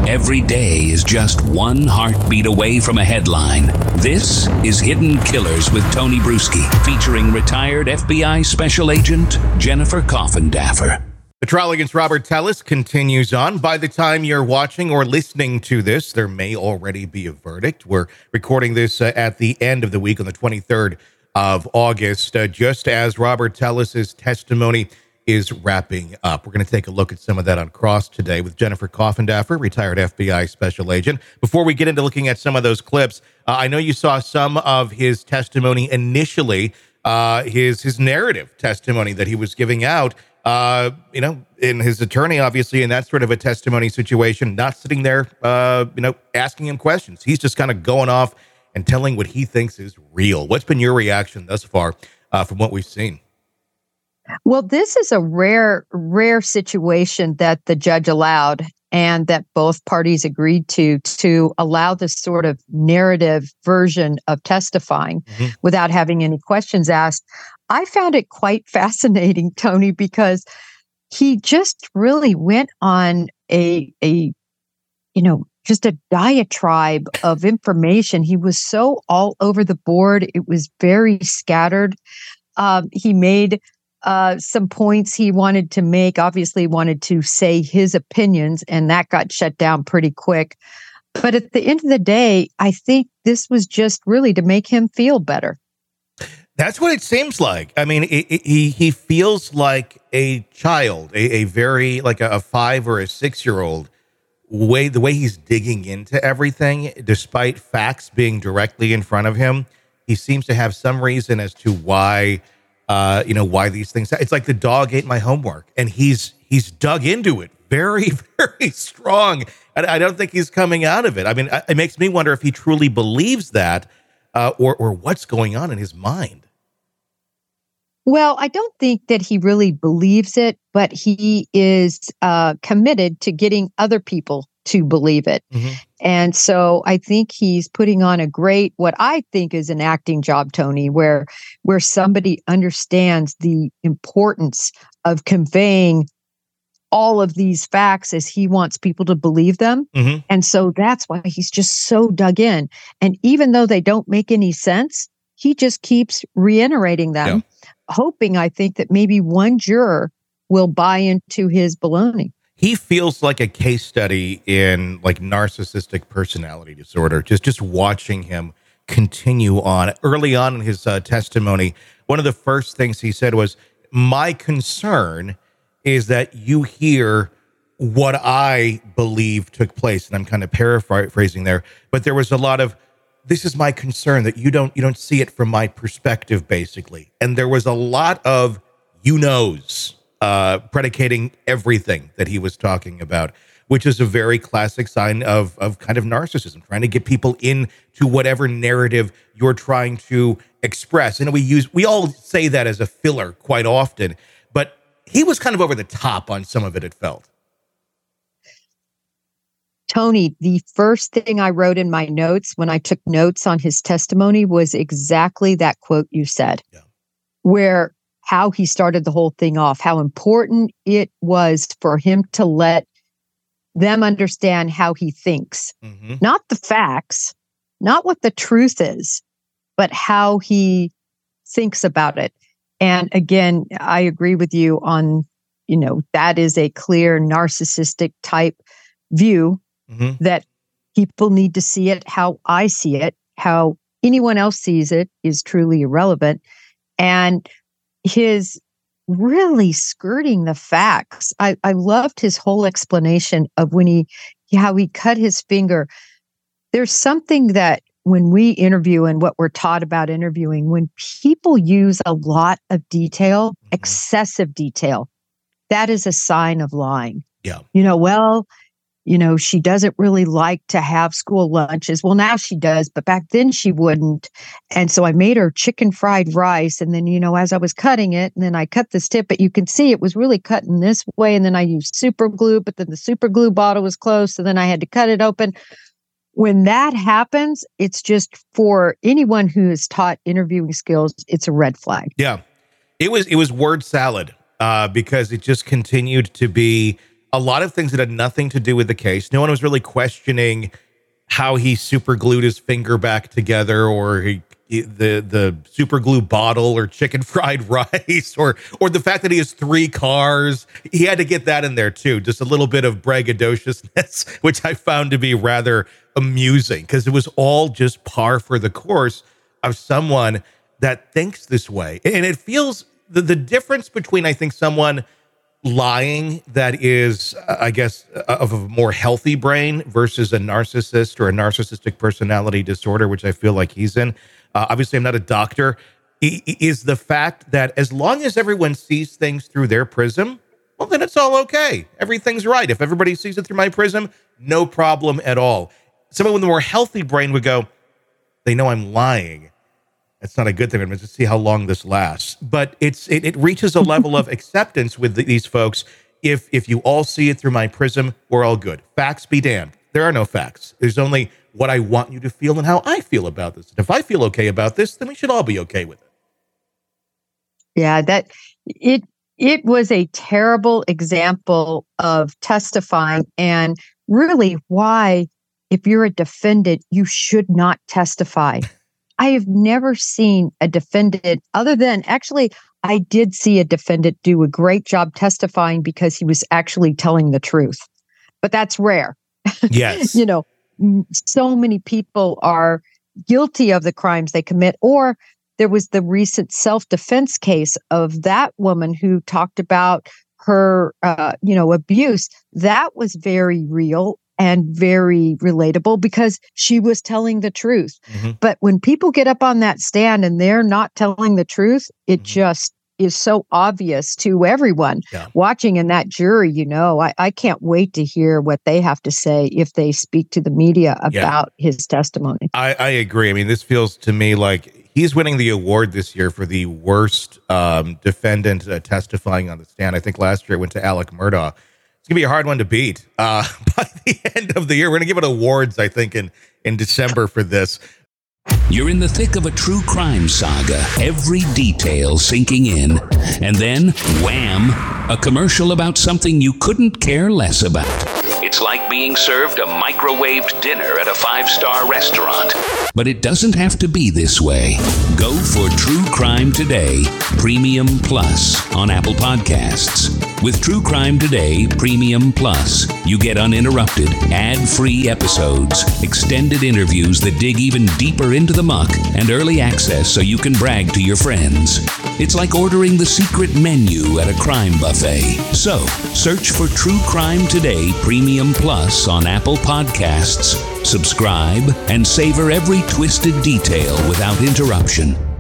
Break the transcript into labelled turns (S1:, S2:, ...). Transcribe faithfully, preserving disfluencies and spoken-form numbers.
S1: Every day is just one heartbeat away from a headline. This is Hidden Killers with Tony Bruschi, featuring retired F B I Special Agent Jennifer Coffindaffer.
S2: The trial against Robert Tellis continues on. By the time you're watching or listening to this, there may already be a verdict. We're recording this uh, at the end of the week on the twenty-third of August, uh, just as Robert Tellis's testimony is wrapping up. We're going to take a look at some of that on Cross today with Jennifer Coffindaffer, retired F B I Special Agent. Before we get into looking at some of those clips, uh, I know you saw some of his testimony initially, uh, his his narrative testimony that he was giving out. Uh, you know, in his attorney, obviously, in that sort of a testimony situation, not sitting there, uh, you know, asking him questions. He's just kind of going off and telling what he thinks is real. What's been your reaction thus far uh, from what we've seen?
S3: Well, this is a rare, rare situation that the judge allowed and that both parties agreed to, to allow this sort of narrative version of testifying mm-hmm. without having any questions asked. I found it quite fascinating, Tony, because he just really went on a, a, you know, just a diatribe of information. He was so all over the board. It was very scattered. Um, he made Uh, some points he wanted to make, obviously wanted to say his opinions, and that got shut down pretty quick. But at the end of the day, I think this was just really to make him feel better.
S2: That's what it seems like. I mean, it, it, he he feels like a child, a, a very, like a, a five or a six-year-old, way the way he's digging into everything, despite facts being directly in front of him. He seems to have some reason as to why Uh, you know, why these things, it's like the dog ate my homework, and he's, he's dug into it very, very strong. And I don't think he's coming out of it. I mean, it makes me wonder if he truly believes that, uh, or, or what's going on in his mind.
S3: Well, I don't think that he really believes it, but he is uh, committed to getting other people to believe it. Mm-hmm. And so I think he's putting on a great, what I think is an acting job, Tony, where where somebody understands the importance of conveying all of these facts as he wants people to believe them. Mm-hmm. And so that's why he's just so dug in. And even though they don't make any sense, he just keeps reiterating them, yeah. hoping, I think, that maybe one juror will buy into his baloney.
S2: He feels like a case study in like narcissistic personality disorder. Just just watching him continue on. Early on in his uh, testimony, one of the first things he said was, "My concern is that you hear what I believe took place." And I'm kind of paraphrasing there, but there was a lot of, "This is my concern that you don't you don't see it from my perspective," basically. And there was a lot of "you knows." Uh, predicating everything that he was talking about, which is a very classic sign of of kind of narcissism, trying to get people into whatever narrative you're trying to express. And we use we all say that as a filler quite often, but he was kind of over the top on some of it, it felt.
S3: Tony, the first thing I wrote in my notes when I took notes on his testimony was exactly that quote you said, yeah. where how he started the whole thing off, how important it was for him to let them understand how he thinks. Mm-hmm. Not the facts, not what the truth is, but how he thinks about it. And again, I agree with you on, you know, that is a clear narcissistic type view mm-hmm. that people need to see it how I see it. How anyone else sees it is truly irrelevant. And his really skirting the facts. I, I loved his whole explanation of when he, how he cut his finger. There's something that when we interview and what we're taught about interviewing, when people use a lot of detail, mm-hmm. excessive detail, that is a sign of lying.
S2: Yeah.
S3: You know, well, you know, she doesn't really like to have school lunches. Well, now she does, but back then she wouldn't. And so I made her chicken fried rice. And then, you know, as I was cutting it, and then I cut this tip, but you can see it was really cut in this way. And then I used super glue, but then the super glue bottle was closed. So then I had to cut it open. When that happens, it's just for anyone who is taught interviewing skills, it's a red flag.
S2: Yeah. It was, it was word salad uh, because it just continued to be a lot of things that had nothing to do with the case. No one was really questioning how he super glued his finger back together, or he, he, the the super glue bottle, or chicken fried rice, or or the fact that he has three cars. He had to get that in there too. Just a little bit of braggadociousness, which I found to be rather amusing, because it was all just par for the course of someone that thinks this way. And it feels the, the difference between, I think, someone lying that is, uh, I guess, uh, of a more healthy brain versus a narcissist or a narcissistic personality disorder, which I feel like he's in. Uh, obviously, I'm not a doctor. I- is the fact that as long as everyone sees things through their prism, well, then it's all okay. Everything's right. If everybody sees it through my prism, no problem at all. Someone with a more healthy brain would go, they know I'm lying. That's not a good thing. I'm going to see how long this lasts. But it's it, it reaches a level of acceptance with the, these folks. If if you all see it through my prism, we're all good. Facts be damned. There are no facts. There's only what I want you to feel and how I feel about this. And if I feel okay about this, then we should all be okay with it.
S3: Yeah, that it it was a terrible example of testifying, and really why, if you're a defendant, you should not testify. I have never seen a defendant, other than actually, I did see a defendant do a great job testifying because he was actually telling the truth. But that's rare.
S2: Yes.
S3: You know, so many people are guilty of the crimes they commit. Or there was the recent self-defense case of that woman who talked about her, uh, you know, abuse. That was very real and very relatable because she was telling the truth. Mm-hmm. But when people get up on that stand and they're not telling the truth, it mm-hmm. just is so obvious to everyone yeah. watching. And that jury, you know, I, I can't wait to hear what they have to say if they speak to the media about yeah. his testimony.
S2: I, I agree. I mean, this feels to me like he's winning the award this year for the worst um, defendant uh, testifying on the stand. I think last year it went to Alec Murdaugh. It's going to be a hard one to beat uh, by the end of the year. We're going to give it awards, I think, in, in December for this.
S1: You're in the thick of a true crime saga, every detail sinking in. And then, wham, a commercial about something you couldn't care less about. It's like being served a microwaved dinner at a five-star restaurant. But it doesn't have to be this way. Go for True Crime Today Premium Plus on Apple Podcasts. With True Crime Today Premium Plus, you get uninterrupted, ad-free episodes, extended interviews that dig even deeper into the muck, and early access so you can brag to your friends. It's like ordering the secret menu at a crime buffet. So, search for True Crime Today Premium Plus on Apple Podcasts, subscribe, and savor every twisted detail without interruption.